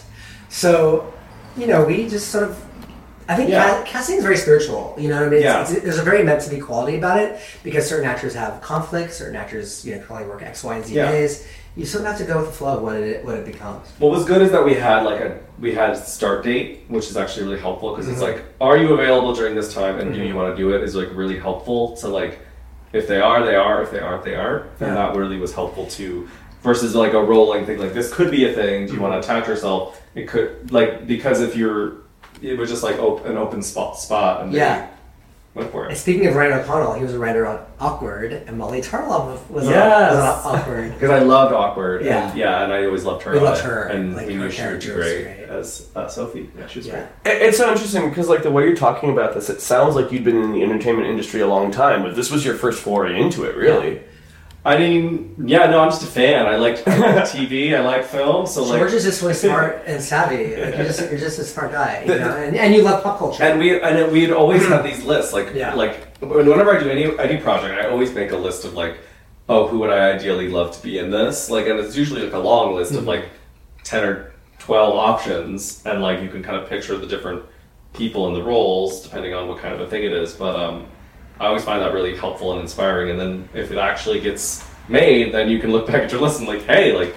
So, you know, we just sort of. I think Yeah. ca- casting is very spiritual. You know what I mean? Yeah. It's, it's, there's a very meant to be quality about it because certain actors have conflicts. Certain actors, you know, can only work X, Y, and Z Yeah. days. You sort of have to go with the flow of what it what it becomes. What was good is that we had like a we had a start date, which is actually really helpful because it's Mhm. like, are you available during this time, and do Mhm. you want to do it? Is like really helpful. So like, if they are, they are. If they aren't, they aren't. And Yeah. that really was helpful too. Versus like a rolling thing, like this could be a thing. Do you want to attach yourself? It could like because if you're, it was just like op- an open spot spot, and they Yeah. went for And it. speaking of Ryan O'Connell, he was a writer on Awkward, and Molly Tarlov was, on, Yes. was on Awkward. Because I loved Awkward, Yeah. and yeah, and I always loved her. We on loved it. her, and like, we her knew she would be character was great, great. as uh, Sophie. Yeah, she was Yeah. great. It- It's so interesting because, like, the way you're talking about this, it sounds like you'd been in the entertainment industry a long time, but this was your first foray into it, really. I mean, yeah, no, I'm just a fan. I like T V, I like film, so like, George is just really smart and savvy. Like, you're just you're just a smart guy, you know, and, and you love pop culture. and we and we'd always have these lists, like Yeah. like whenever I do any any project, I always make a list of like, oh, who would I ideally love to be in this? Like, and it's usually like a long list of like ten or twelve options, and like you can kind of picture the different people in the roles depending on what kind of a thing it is. But um, I always find that really helpful and inspiring. And then if it actually gets made, then you can look back at your list and like, hey, like,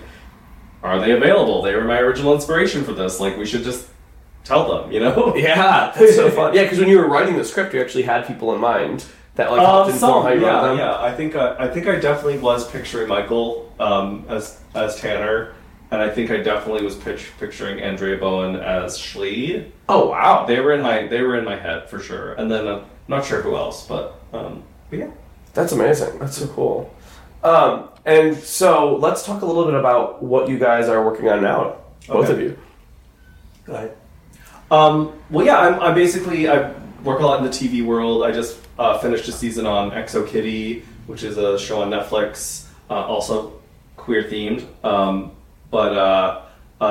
are they available? They were my original inspiration for this. Like, we should just tell them, you know? Yeah, that's so fun. Yeah, because when you were writing the script, you actually had people in mind that, like, Um, helped inform some, how you yeah, wrote them. yeah. I think uh, I think I definitely was picturing Michael um, as as Tanner, and I think I definitely was pitch, picturing Andrea Bowen as Schleed. Oh, wow. They were in my they were in my head for sure, and then uh, not sure who else, but, um, but yeah. That's amazing. That's so cool. Um, and so let's talk a little bit about what you guys are working on now, both Okay. of you. Go ahead. Um, well, yeah, I'm, I'm basically I work a lot in the T V world. I just uh, finished a season on Exo Kitty, which is a show on Netflix, uh, also queer themed. Um, but uh,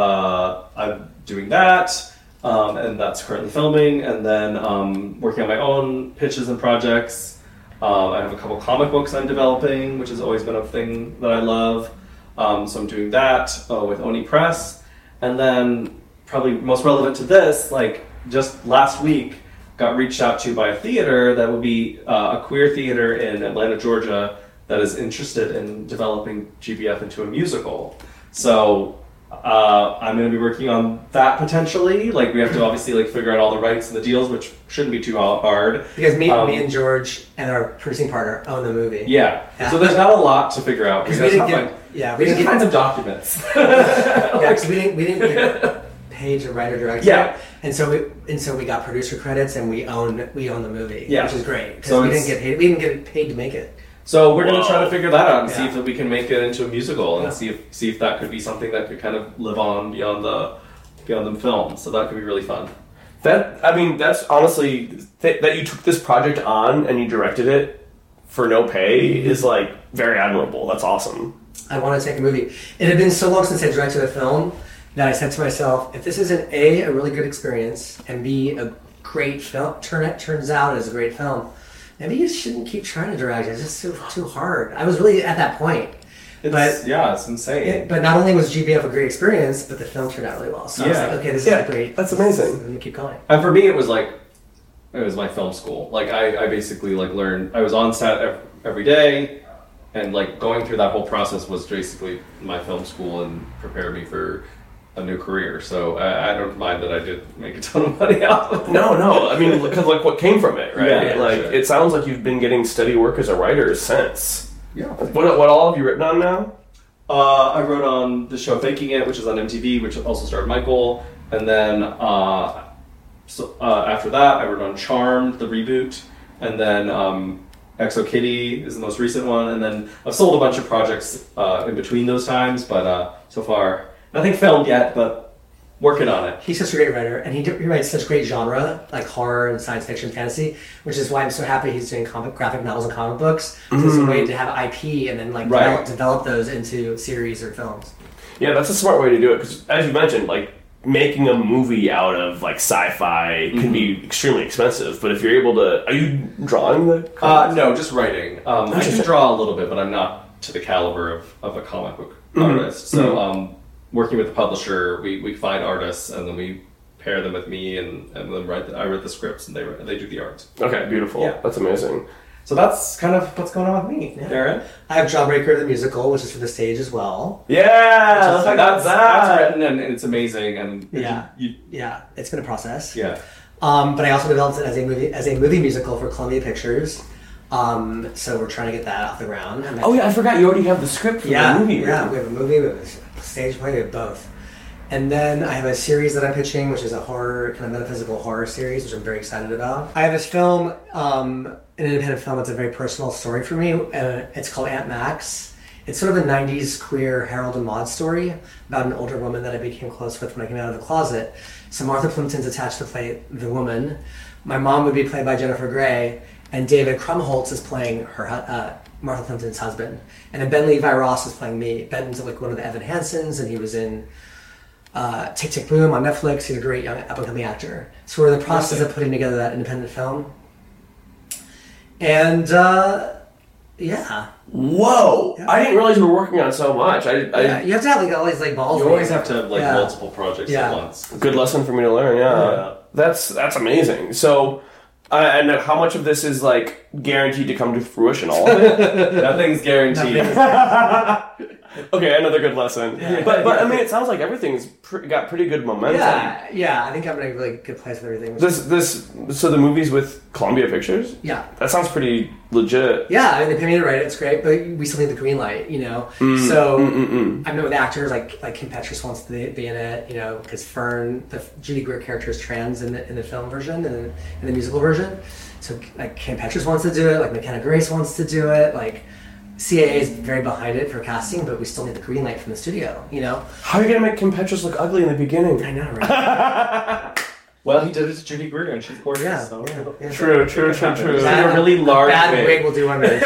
uh, I'm doing that, um, and that's currently filming. And then um, working on my own pitches and projects. Um, I have a couple comic books I'm developing, which has always been a thing that I love. Um, so I'm doing that uh, with Oni Press, and then probably most relevant to this, like just last week, got reached out to by a theater that would be uh, a queer theater in Atlanta, Georgia, that is interested in developing G B F into a musical. So uh, I'm going to be working on that potentially. Like we have to obviously like figure out all the rights and the deals, which shouldn't be too hard. Because me, Um, me and George and our producing partner own the movie. Yeah. Yeah. So there's not a lot to figure out. Because We we just didn't have, get, like, yeah, we we just didn't find get, some documents. yeah, 'cause we didn't, we didn't get paid to write or direct Yeah. it, and so we, and so we got producer credits, and we own, we own the movie, Yeah. which is great because So we it's- didn't get paid, we didn't get paid to make it. So we're gonna Whoa. try to figure that out and see Yeah. if we can make it into a musical and Yeah. see if see if that could be something that could kind of live on beyond the beyond the film. So that could be really fun. That, I mean, that's honestly, th- that you took this project on and you directed it for no pay is, like, very admirable. That's awesome. I want to take a movie. It had been so long since I directed a film that I said to myself, if this isn't A, a really good experience, and B, a great film, turn it turns out as a great film, maybe you shouldn't keep trying to direct. It's just too, too hard. I was really at that point. It's, But- yeah, it's insane. It, but not only was G B F a great experience, but the film turned out really well. So I was Yeah. like, okay, this Yeah, is great. that's amazing. Let me keep going. And for me, it was like it was my film school. Like I, I basically like learned. I was on set ev- every day, and like going through that whole process was basically my film school and prepared me for a new career. So I, I don't mind that I did make a ton of money out of it. No, no. I mean, because, like, what came from it, right? Yeah, yeah, like, sure. it sounds like you've been getting steady work as a writer since. Yeah. What, what all have you written on now? Uh, I wrote on the show Faking It, which is on M T V, which also starred Michael. And then uh, so, uh, after that, I wrote on Charmed, the reboot. And then um, Exo Kitty is the most recent one. And then I've sold a bunch of projects uh, in between those times, but uh, so far, nothing filmed yet, but working on it. He's such a great writer, and he, he writes such great genre, like horror and science fiction, fantasy, which is why I'm so happy he's doing comic, graphic novels and comic books. So it's a way to have I P and then like Right. develop, develop those into series or films. Yeah, that's a smart way to do it, because, as you mentioned, like, making a movie out of, like, sci-fi can be extremely expensive, but if you're able to... Are you drawing the Uh, no, just writing. Um, I can Interesting. draw a little bit, but I'm not to the caliber of, of a comic book Mm-hmm. artist. So um, working with the publisher, we, we find artists and then we pair them with me and, and then write the, I write the scripts and they they do the art. Okay, beautiful. Yeah. That's amazing. So that's kind of what's going on with me, Yeah. Darren. I have Jawbreaker the musical, which is for the stage as well. Yeah, let's talk about that's, that. that's written and, and it's amazing and Yeah. you, Yeah, it's been a process. yeah. Um, but I also developed it as a movie as a movie musical for Columbia Pictures. Um, so we're trying to get that off the ground. And Oh yeah, I forgot you already have the script for yeah, the movie. yeah. We have a movie, we have a stage play, we have both. And then I have a series that I'm pitching, which is a horror, kind of metaphysical horror series, which I'm very excited about. I have this film, um, an independent film. It's a very personal story for me. Uh, it's called Aunt Max. It's sort of a nineties queer Harold and Maude story about an older woman that I became close with when I came out of the closet. So Martha Plimpton's attached to play the woman. My mom would be played by Jennifer Grey, and David Krumholtz is playing her uh, Martha Plimpton's husband. And then Ben Levi Ross is playing me. Ben's like one of the Evan Hansons, and he was in uh, Tick Tick Boom on Netflix. He's a great young up-and-coming actor. So we're in the process of putting together that independent film. And uh, yeah. Whoa! Yeah. I didn't realize you were working on so much. I, I yeah, you have to have like all these like balls. You always have to have like Yeah. multiple projects Yeah. at once. good lesson for me to learn. Yeah, Yeah. that's that's amazing. So, uh, and how much of this is like guaranteed to come to fruition? All of it. Nothing's guaranteed. Okay, another good lesson. But but I mean, it sounds like everything's pre- got pretty good momentum. Yeah, yeah. I think I'm in a really good place with everything. This this so the movie's with Columbia Pictures. yeah. That sounds pretty legit. Yeah, I mean, they pay me to write it. It's great, but we still need the green light, you know. so Mm-mm-mm. I've met with actors like like Kim Petras wants to be in it, you know, because Fern, the Judy Greer character, is trans in the in the film version and in, in the musical version. So like Kim Petras wants to do it, like McKenna Grace wants to do it, like C A A is very behind it for casting, but we still need the green light from the studio, you know. How are you gonna make Kim Petras look ugly in the beginning? I know, right? Well, he did it to Judy Greer and she's gorgeous. Yeah, so. yeah, yeah. True, true, true, true. She's got a really large bad wig. wig will do wonders.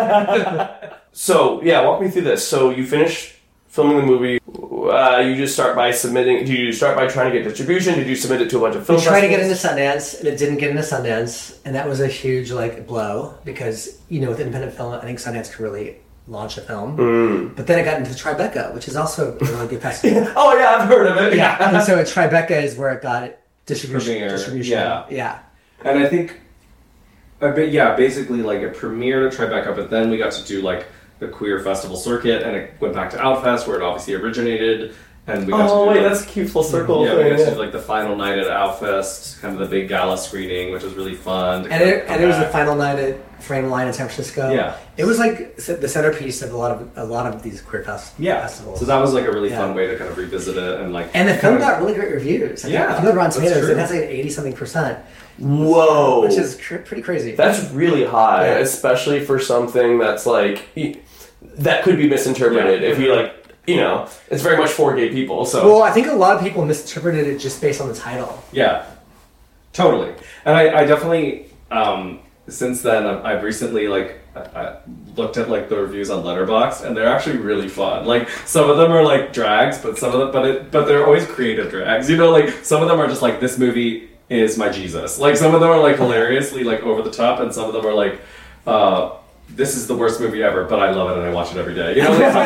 So yeah, walk me through this. So you finish filming the movie. Uh, you just start by submitting. Do you start by trying to get distribution? Did you submit it to a bunch of film We tried to get into festivals? Sundance, and it didn't get into Sundance, and that was a huge like blow because you know with independent film, I think Sundance could really launch a film. Mm. But then it got into Tribeca, which is also a really good festival. Oh yeah, I've heard of it. yeah, and so Tribeca is where it got distribution. Premiere, distribution. yeah. yeah. And I think, a bit, yeah, basically like it premiered at Tribeca, but then we got to do like the queer festival circuit, and it went back to Outfest where it obviously originated, and we got Oh to do wait, like, that's a cute full circle yeah, we thing. got to Yeah. do like the final night at Outfest, kind of the big gala screening, which was really fun. to And kind of it, come and it was the back. final night at Frame Line in San Francisco. Yeah. It was like the centerpiece of a lot of a lot of these queer fest- Yeah, festivals. so that was like a really Yeah. fun way to kind of revisit it and like. and the film got really great reviews. Like, Yeah, if you go to Rotten that's Tomatoes, true. it has like an eighty something percent, Whoa, which is cr- pretty crazy. that's really high, Yeah. especially for something that's like y- that could be misinterpreted. Yeah. If you like, you know, it's very much for gay people. So Well, I think a lot of people misinterpreted it just based on the title. Yeah, totally. And I, I definitely, um, since then, I've, I've recently like I, I looked at like the reviews on Letterboxd, and they're actually really fun. Like some of them are like drags, but some of them, but it, but they're always creative drags. You know, like some of them are just like this movie is my Jesus. Like some of them are like hilariously like over the top, and some of them are like. Uh, this is the worst movie ever, but I love it and I watch it every day. You know, like,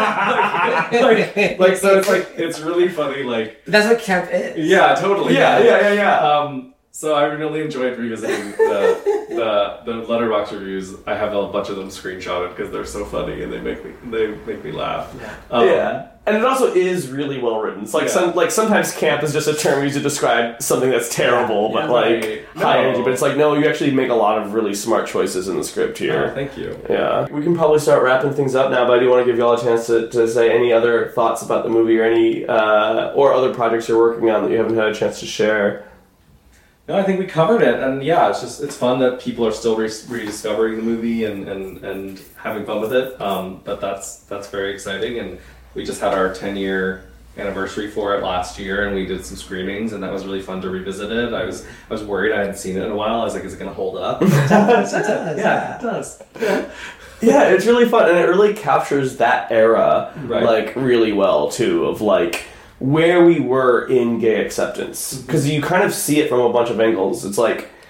like, like, like so it's like it's really funny. Like That's what camp is. yeah, totally. yeah, yeah, yeah, yeah. Um, so I really enjoyed revisiting the the the Letterboxd reviews. I have a bunch of them screenshotted because they're so funny and they make me they make me laugh. Yeah. Um, Yeah, and it also is really well written. It's like Yeah. some like sometimes camp is just a term used to describe something that's terrible, Yeah, but yeah. like Right. high No. energy. But it's like no, you actually make a lot of really smart choices in the script Oh, here. thank you. Yeah, we can probably start wrapping things up now. But I do want to give y'all a chance to, to say any other thoughts about the movie or any uh, or other projects you're working on that you haven't had a chance to share. No, I think we covered it, and yeah, it's just it's fun that people are still re- rediscovering the movie and, and, and having fun with it. Um, but that's that's very exciting, and we just had our ten year anniversary for it last year, and we did some screenings, and that was really fun to revisit it. I was I was worried I hadn't seen it in a while. I was like, is it going to hold up? It does, it does, yeah, it does. Yeah, it's really fun, and it really captures that era Right. like really well too. Of like where we were in gay acceptance, because you kind of see it from a bunch of angles. It's like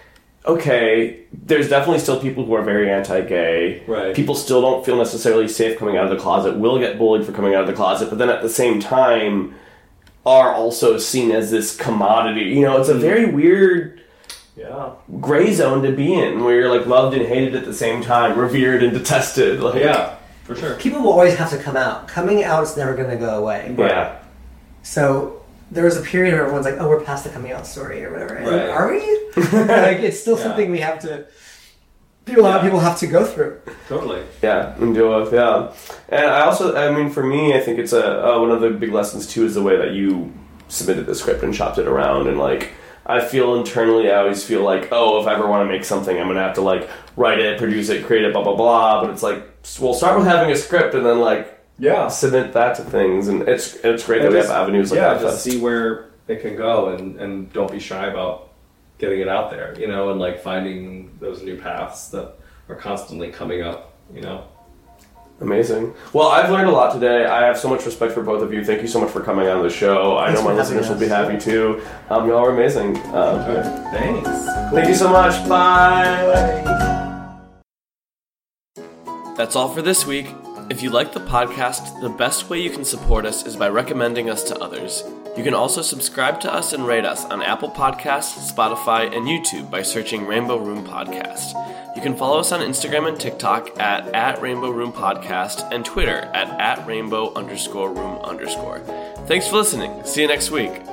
okay, there's definitely still people who are very anti-gay. Right. People still don't feel necessarily safe coming out of the closet, will get bullied for coming out of the closet, but then at the same time are also seen as this commodity. You know, it's a very weird Yeah. gray zone to be in, where you're like loved and hated at the same time, revered and detested. Like, Yeah, for sure. People will always have to come out. Coming out is never going to go away. Yeah. So there was a period where everyone's like, "Oh, we're past the coming out story or whatever." And Right. are we? Like, it's still Yeah. something we have to. People, a lot of Yeah. people have to go through. Totally. Yeah, and deal with, yeah. And I also, I mean, for me, I think it's a uh, one of the big lessons, too, is the way that you submitted the script and chopped it around. And, like, I feel internally, I always feel like, oh, if I ever want to make something, I'm going to have to, like, write it, produce it, create it, blah, blah, blah. But it's like, we'll start with having a script and then, like, Yeah. submit that to things. And it's it's great And that just- we have avenues like yeah, that. just see where it can go, and, and don't be shy about getting it out there, you know, and like finding those new paths that are constantly coming up, you know. Amazing. Well, I've learned a lot today. I have so much respect for both of you. Thank you so much for coming on the show. I Thanks know my for having listeners will be us. happy too. Um, y'all are amazing. Um, Thanks. Thank you so much. Bye. That's all for this week. If you like the podcast, the best way you can support us is by recommending us to others. You can also subscribe to us and rate us on Apple Podcasts, Spotify, and YouTube by searching Rainbow Room Podcast. You can follow us on Instagram and TikTok at, at Rainbow Room Podcast and Twitter at, at Rainbow underscore room underscore. Thanks for listening. See you next week.